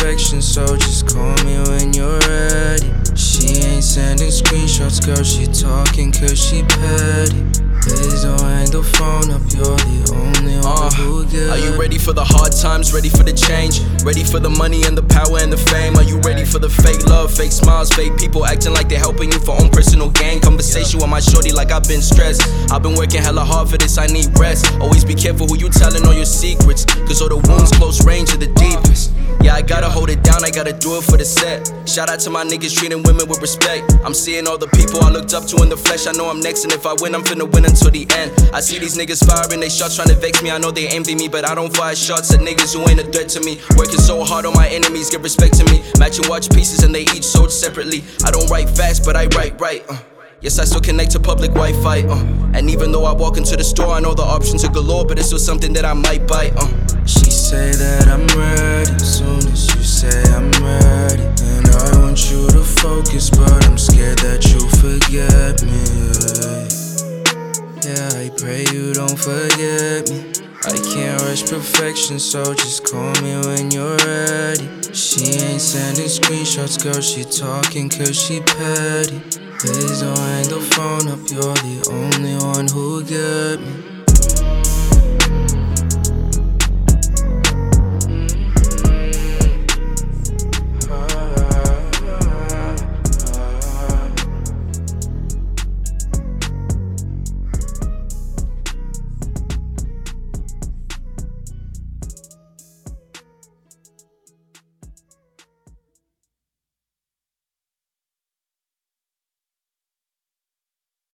perfection, so just call me when you're ready. She ain't sending screenshots, girl, she talking cause she petty. Please don't hang the phone up, you're the only one who gets it. Are you ready for the hard times, ready for the change? Ready for the money and the power and the fame? Are you ready for the fake love, fake smiles, fake people acting like they're helping you for own personal gain? Conversation with my shorty like I've been stressed. I've been working hella hard for this, I need rest. Always be careful who you telling all your secrets, cause all the wounds close range are the deepest. Yeah, I gotta hold it down, I gotta do it for the set. Shout out to my niggas treating women with respect. I'm seeing all the people I looked up to in the flesh. I know I'm next, and if I win, I'm finna win until the end. I see these niggas firing they shots trying to vex me. I know they envy me, but I don't fire shots at niggas who ain't a threat to me. Working so hard on my enemies, give respect to me. Matching watch pieces and they each sold separately. I don't write fast, but I write right. Yes, I still connect to public Wi-Fi. And even though I walk into the store, I know the options are galore, but it's still something that I might bite. She say that I'm ready, soon as you say I'm ready. And I want you to focus, but I'm scared that you'll forget me. Yeah, I pray you don't forget me. I can't rush perfection, so just call me when you're ready. She ain't sending screenshots, girl, she talking cause she petty. Please don't hang the phone